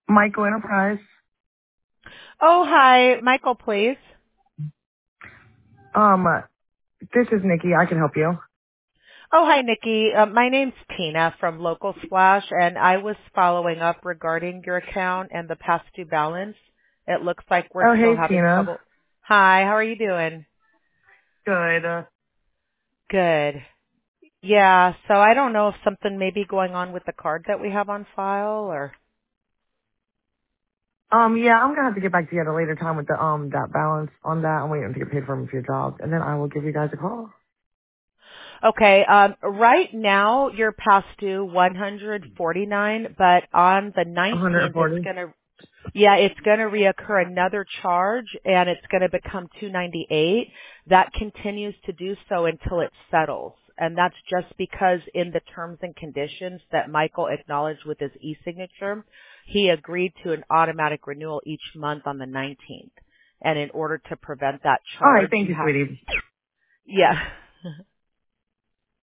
Michael Enterprise. Oh, hi. Michael, please. Um, this is Nikki. I can help you. Oh, hi, Nikki. My name's Tina from Local Splash, and I was following up regarding your account and the past due balance. It looks like we're Oh, still hey, having Tina. trouble. Hi, how are you doing? Good. Good. Yeah, so I don't know if something may be going on with the card that we have on file or... Yeah, I'm gonna have to get back to you at a later time with the that balance on that. I'm waiting to get paid for a few jobs, and then I will give you guys a call. Okay, right now you're past due 149, but on the 19th it's 140. going to it's going to reoccur another charge and it's going to become 298. That continues to do so until it settles. And that's just because in the terms and conditions that Michael acknowledged with his e-signature, he agreed to an automatic renewal each month on the 19th. And in order to prevent that All right, charge, thank you you, have, sweetie. yeah.